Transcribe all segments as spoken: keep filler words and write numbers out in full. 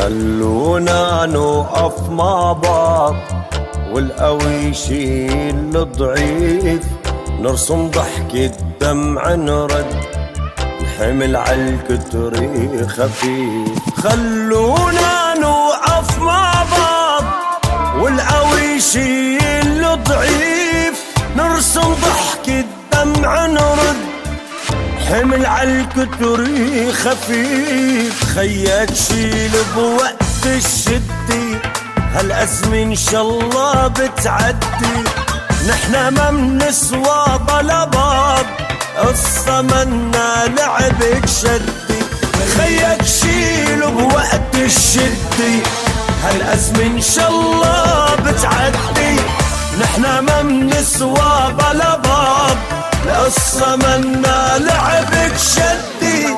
خلونا نوقف مع بعض والقوي يشيل الضعيف، نرسم ضحكة دمع نرد، نحمل عالكتر خفيف. خلونا نوقف مع بعض والقوي يشيل الضعيف، نرسم ضحكة دمع نرد، حمل عالكتر خفيف. خيك شيل بوقت الشدة، هالأزمة إن شاء الله بتعدي، نحنا ما منسوى بلا بعض، قصة منا لعبك شدي. خيك شيل بوقت الشدة، هالأزمة إن شاء الله بتعدي، نحنا ما منسوى بلا بعض، القصة منا لعبك شدي.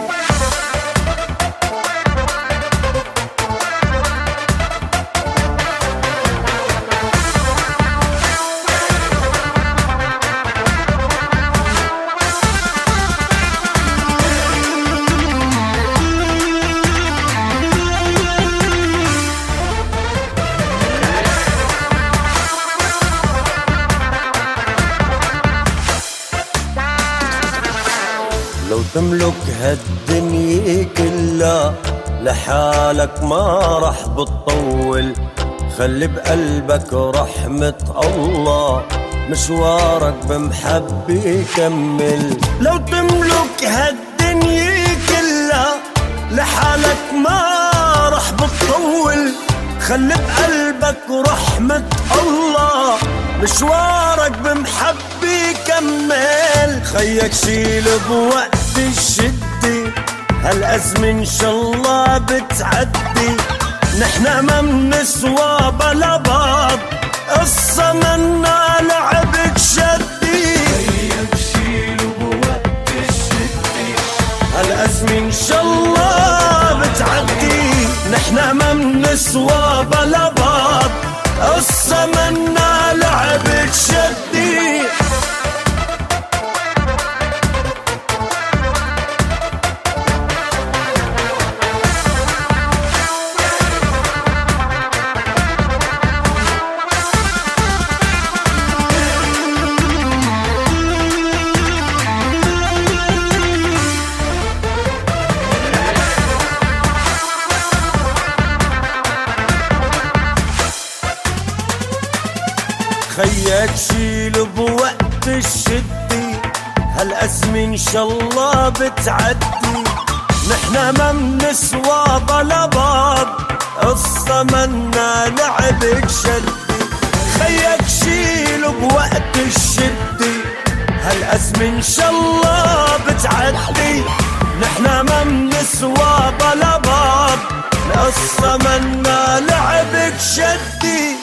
لو تملك هالدنيا كلها لحالك ما رح بتطول، خلي بقلبك رحمة الله، مشوارك بمحبة يكمل. لو تملك هالدنيا كلها لحالك ما رح بتطول، خلي بقلبك رحمة الله، مشوارك بمحبة يكمل. خيك شيل بوقت الشدة، هالأزمة إن شاء الله بتعدي، نحنا ما منسوى بلا بعض، قصة منا لعبك شدي. خيك شيل بوقت الشدة، هالأزمة إن شاء الله بتعدي، نحنا ما منسوى بلا بعض، قصة منا لعبك شدي. خيك شيل بوقت الشدة، هالأزمة إن شاء الله بتعدي، نحنا ما منسوى بلا بعض، قصة منا لعبك شدي. خيك شيل بوقت الشدة، هالأزمة إن شاء الله بتعدي، نحنا ما منسوى بلا بعض، قصة منا لعبك شدي.